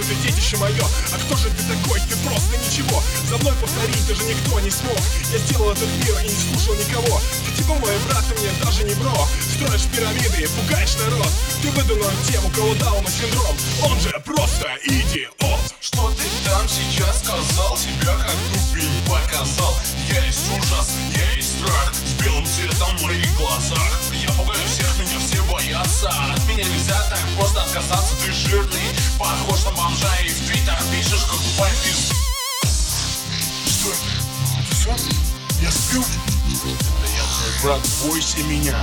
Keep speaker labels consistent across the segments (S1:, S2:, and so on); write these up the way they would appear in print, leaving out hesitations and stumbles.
S1: ты детище мое. А кто же ты такой? Ты просто ничего. За мной повторить даже никто не смог. Я сделал этот мир и не слушал никого. Ты типа мой брат, ты мне даже не бро. Строишь пирамиды и пугаешь народ. Ты выдумал тем, у кого Дауна синдром. Он же просто идиот.
S2: Что ты там сейчас сказал? Себя как тупень показал. Есть ужас, есть страх с белым цветом в моих глазах. Я пугаю всех, меня все боятся. От меня нельзя так просто отказаться. Ты жирный, похож на бомжа. И в твиттер пишешь, как тупая пизда. Что это? Это все? Я сплю? Да я твой брат, бойся меня.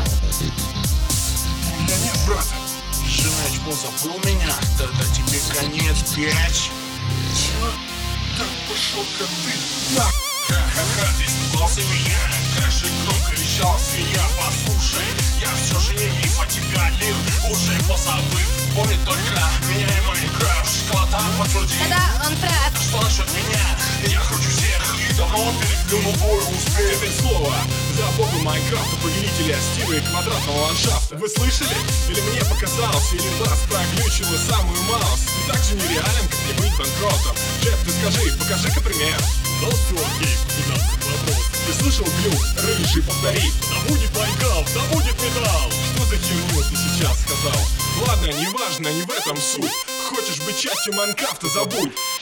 S2: У меня нет брата. Жена, забыл меня? Тогда тебе конец, бич. Чё? Так пошел-ка ты на. Ха-ха-ха, ты испугался меня. Как же громко вещал свинья. Послушай, я все же не миф, а тебя лил. Уже позабыв, помни только меня и Майнкрафт. Школота подтверди.
S3: Да, он прав.
S2: Что насчет меня? Я кручу всех и давно переплюнул бой успех.
S1: Теперь слово за бога Майнкрафта, повелителя стиля и квадратного ландшафта. Вы слышали? Или мне показалось, или вас проглючило самую малость? Ты так же нереален, как не быть банкротом. Джефф, ты скажи, покажи-ка пример.
S4: Да все, окей, 15 вопрос.
S1: Ты слышал, Глю? Рыжий, повтори.
S4: Да будет Майнкрафт, да будет металл.
S1: Что за херню ты сейчас сказал? Ладно, неважно, не в этом суть. Хочешь быть частью Майнкрафта, забудь.